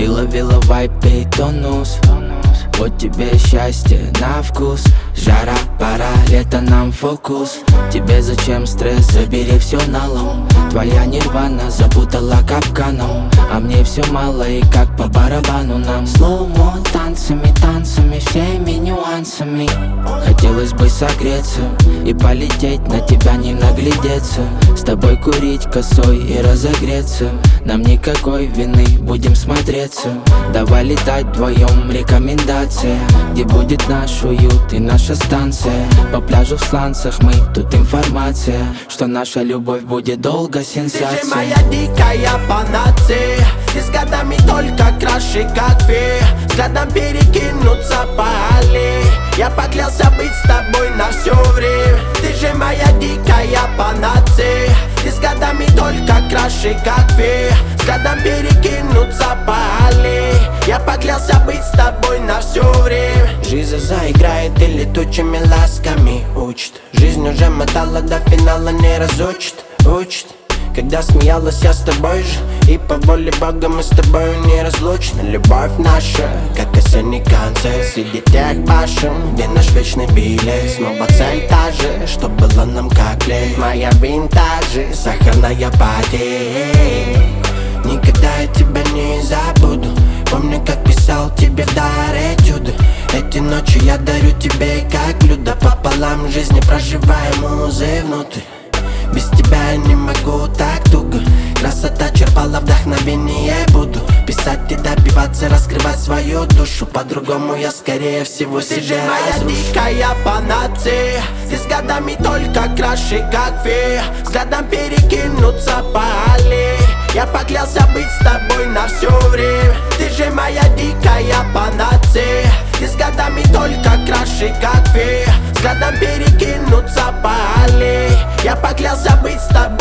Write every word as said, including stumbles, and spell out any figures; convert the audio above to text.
Ты ловила вайп и тонус. Вот тебе счастье на вкус. Жара, пора, лето нам фокус. Тебе зачем стресс, забери все налом. Твоя нирвана запутала капканом, а мне все мало и как по барабану нам. Слоумо танцами, танцами, всеми нюансами. Хотелось бы согреться и полететь, на тебя не наглядеться. С тобой курить косой и разогреться. Нам никакой вины, будем смотреться. Давай летать вдвоем, рекомендация. Где будет наш уют и наша станция. По пляжу в сланцах мы, тут информация, что наша любовь будет долго сенсация. Ты же моя дикая панацея. Ты с годами только краше, как фея. Взглядом перекинуться по аллее. Я поклялся быть с тобой на все время. Ты же моя дикая панацея. Ты с годами только краше, как фея. Взглядом перекинуться по аллее. Я поклялся быть с тобой на все время. Жизнь заиграет и летучими ласками учит. Жизнь уже мотала до финала, не разучит, учит. Когда смеялась я с тобой же, и по воле Бога мы с тобой неразлучны. Любовь наша, как осенний концерт среди тех башен, где наш вечный билет. Снова цель та же, что была нам как лей. Моя винтажи, сахарная пати. Никогда я тебя не забуду. Помню, как писал тебе в дар этюды. Эти ночи я дарю тебе как блюдо пополам жизни, проживая музы внутрь. Без тебя я не могу так туго. Красота черпала вдохновение. Буду писать и добиваться, раскрывать свою душу. По-другому я скорее всего себя разрушу. Ты же моя дикая панацея. Ты с годами только краше, как фея. Взглядом перекинуться по аллее. Я поклялся быть с тобой на все время. Ты же моя дикая панацея. Ты с годами только краше, как фея. Взглядом перекинуться по аллее. Я поклялся быть с тобой